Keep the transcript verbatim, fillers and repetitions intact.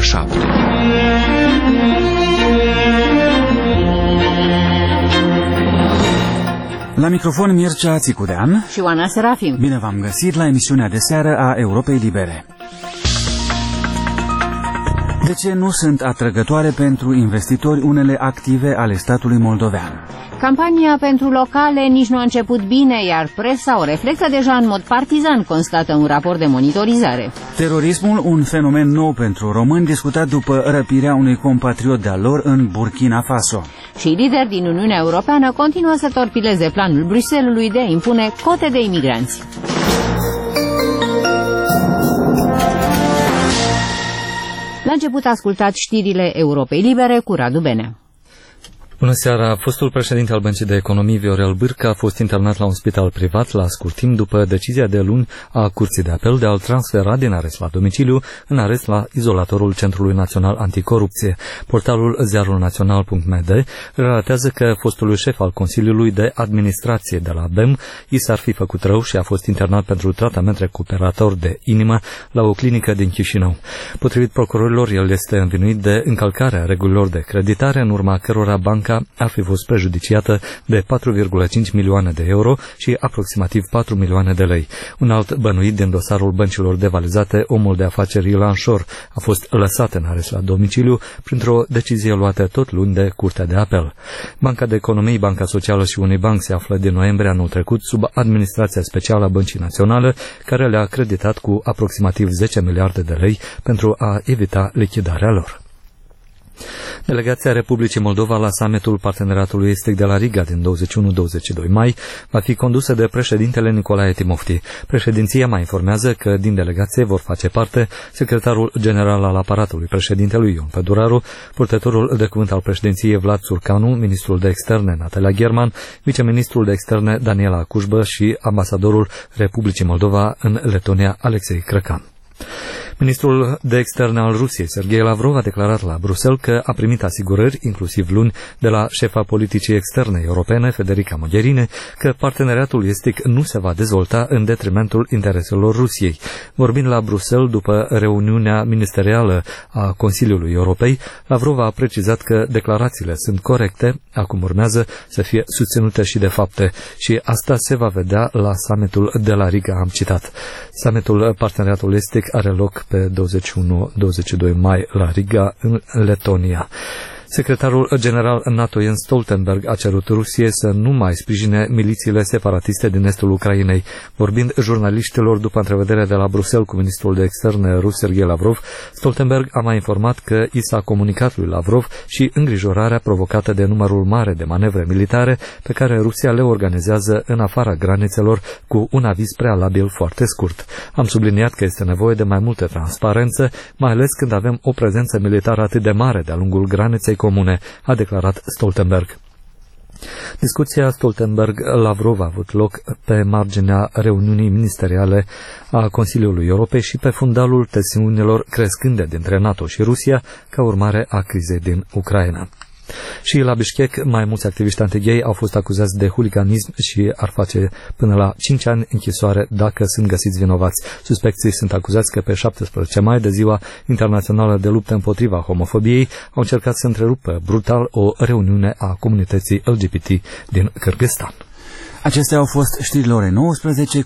șapte. La microfon Mircea Țicudean și Oana Serafim. Bine v-am găsit la emisiunea de seară a Europei Libere. De ce nu sunt atrăgătoare pentru investitori unele active ale statului moldovean? Campania pentru locale nici nu a început bine, iar presa o reflectă deja în mod partizan, constată un raport de monitorizare. Terorismul, un fenomen nou pentru români, discutat după răpirea unui compatriot de-al lor în Burkina Faso. Și lideri din Uniunea Europeană continuă să torpileze planul Bruxellesului de a impune cote de imigranți. La început ascultați știrile Europei Libere cu Radu Benea. Bună seara! Fostul președinte al Băncii de Economii, Viorel Bârcă, a fost internat la un spital privat la scurt timp după decizia de luni a Curții de Apel de a-l transfera din arest la domiciliu în arest la izolatorul Centrului Național Anticorupție. Portalul ziarul național punct m d relatează că fostului șef al Consiliului de Administrație de la B E M i s-ar fi făcut rău și a fost internat pentru tratament recuperator de inimă la o clinică din Chișinău. Potrivit procurorilor, el este învinuit de încălcarea regulilor de creditare, în urma cărora banca ar fi fost prejudiciată de patru virgulă cinci milioane de euro și aproximativ patru milioane de lei. Un alt bănuit din dosarul băncilor devalizate, omul de afaceri Ilan Șor, a fost lăsat în arest la domiciliu printr-o decizie luată tot luni de Curtea de Apel. Banca de Economii, Banca Socială și Unibank se află din noiembrie anul trecut sub administrația specială a Băncii Naționale, care le-a creditat cu aproximativ zece miliarde de lei pentru a evita lichidarea lor. Delegația Republicii Moldova la summitul Parteneriatului Estic de la Riga din douăzeci și unu douăzeci și doi mai va fi condusă de președintele Nicolae Timofti. Președinția mai informează că din delegație vor face parte secretarul general al aparatului președintelui Ion Păduraru, purtătorul de cuvânt al președinției Vlad Țurcanu, ministrul de externe Natalia German, viceministrul de externe Daniela Cușbă și ambasadorul Republicii Moldova în Letonia Alexei Crăcan. Ministrul de externe al Rusiei, Sergei Lavrov, a declarat la Bruxelles că a primit asigurări, inclusiv luni, de la șefa politicii externe europene, Federica Mogherini, că parteneriatul estic nu se va dezvolta în detrimentul intereselor Rusiei. Vorbind la Bruxelles după reuniunea ministerială a Consiliului Europei, Lavrov a precizat că declarațiile sunt corecte, acum urmează să fie susținute și de fapte, și asta se va vedea la summitul de la Riga, am citat. Summitul Parteneriatului Estic are loc pe douăzeci și unu douăzeci și doi mai la Riga, în Letonia. Secretarul general NATO Jens Stoltenberg a cerut Rusiei să nu mai sprijine milițiile separatiste din estul Ucrainei. Vorbind jurnaliștilor după întrevederea de la Bruxelles cu ministrul de externe rus Sergei Lavrov, Stoltenberg a mai informat că i s-a comunicat lui Lavrov și îngrijorarea provocată de numărul mare de manevre militare pe care Rusia le organizează în afara granițelor cu un aviz prealabil foarte scurt. Am subliniat că este nevoie de mai multă transparență, mai ales când avem o prezență militară atât de mare de-a lungul graniței comune, a declarat Stoltenberg. Discuția Stoltenberg-Lavrov a avut loc pe marginea reuniunii ministeriale a Consiliului Europei și pe fundalul tensiunilor crescânde dintre NATO și Rusia ca urmare a crizei din Ucraina. Și la Bishkek, mai mulți activiști anti-gay au fost acuzați de huliganism și ar face până la cinci ani închisoare dacă sunt găsiți vinovați. Suspecții sunt acuzați că pe șaptesprezece mai, de ziua internațională de luptă împotriva homofobiei, au încercat să întrerupă brutal o reuniune a comunității L G B T din Kârgâzstan. Acestea au fost știrile ore nouăsprezece.